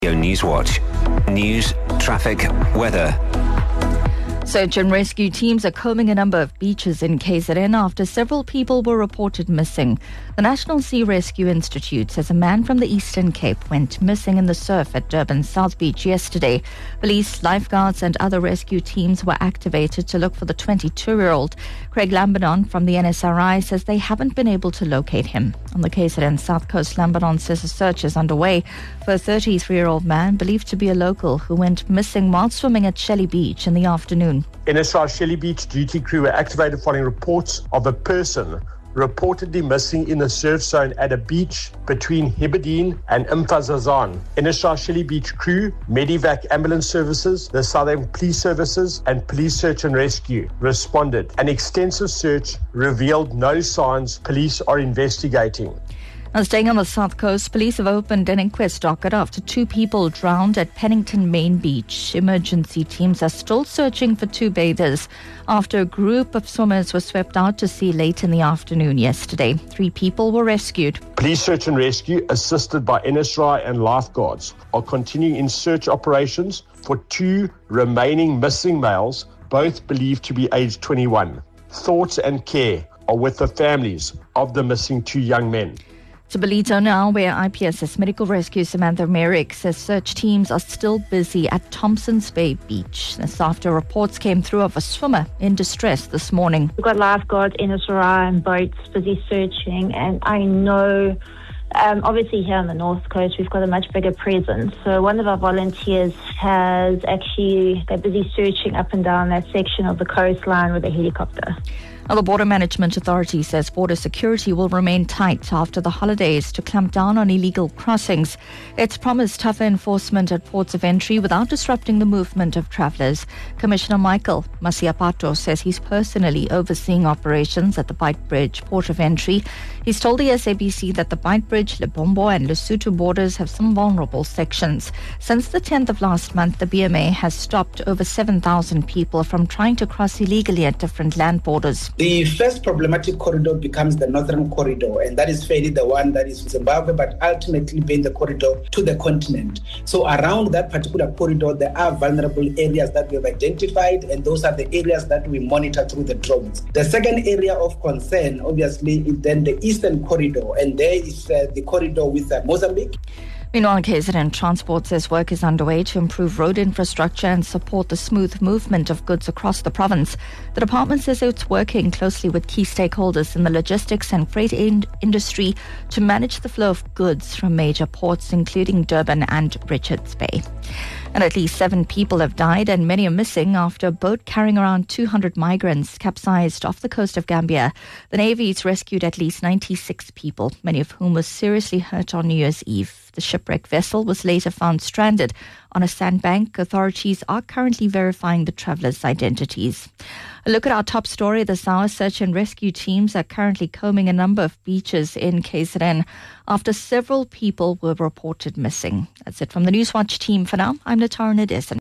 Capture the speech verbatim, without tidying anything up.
Newswatch. News, traffic, weather. Search and rescue teams are combing a number of beaches in K Z N after several people were reported missing. The National Sea Rescue Institute says a man from the Eastern Cape went missing in the surf at Durban's South Beach yesterday. Police, lifeguards and other rescue teams were activated to look for the twenty-two-year-old. Craig Lambanon from the N S R I says they haven't been able to locate him. On the K Z N South Coast, Lambanon says a search is underway for a thirty-three-year-old man believed to be a local who went missing while swimming at Shelley Beach in the afternoon. N S R I Shelley Beach duty crew were activated following reports of a person reportedly missing in the surf zone at a beach between Hebridean and Mfazazan. N S R I Shelley Beach crew, Medivac ambulance services, the Southern Police Services and Police Search and Rescue responded. An extensive search revealed no signs. Police are investigating. Now, staying on the South Coast, police have opened an inquest docket after two people drowned at Pennington Main Beach. Emergency teams are still searching for two bathers after a group of swimmers were swept out to sea late in the afternoon yesterday. Three people were rescued. Police Search and Rescue, assisted by N S R I and lifeguards, are continuing in search operations for two remaining missing males, both believed to be aged twenty-one. Thoughts and care are with the families of the missing two young men. To Ballito now, where I P S S Medical Rescue Samantha Merrick says search teams are still busy at Thompsons Bay Beach. This after reports came through of a swimmer in distress this morning. We've got lifeguards, N S R I and boats busy searching, and I know um, obviously here on the North Coast we've got a much bigger presence. So one of our volunteers has actually, they're busy searching up and down that section of the coastline with a helicopter. Now, the Border Management Authority says border security will remain tight after the holidays to clamp down on illegal crossings. It's promised tougher enforcement at ports of entry without disrupting the movement of travellers. Commissioner Michael Masiapato says he's personally overseeing operations at the Beitbridge port of entry. He's told the S A B C that the Beitbridge, Lebombo and Lesotho borders have some vulnerable sections. Since the tenth of last month, the B M A has stopped over seven thousand people from trying to cross illegally at different land borders. The first problematic corridor becomes the northern corridor, and that is fairly the one that is Zimbabwe, but ultimately being the corridor to the continent. So around that particular corridor, there are vulnerable areas that we have identified, and those are the areas that we monitor through the drones. The second area of concern, obviously, is then the eastern corridor, and there is uh, the corridor with uh, Mozambique. Meanwhile, K Z N Transport says work is underway to improve road infrastructure and support the smooth movement of goods across the province. The department says it's working closely with key stakeholders in the logistics and freight in- industry to manage the flow of goods from major ports, including Durban and Richards Bay. And at least seven people have died and many are missing after a boat carrying around two hundred migrants capsized off the coast of Gambia. The Navy's rescued at least ninety-six people, many of whom were seriously hurt on New Year's Eve. The shipwrecked vessel was later found stranded on a sandbank. Authorities are currently verifying the travellers' identities. A look at our top story this hour. Search and rescue teams are currently combing a number of beaches in K Z N after several people were reported missing. That's it from the Newswatch team for now. I'm Natara Nadesan.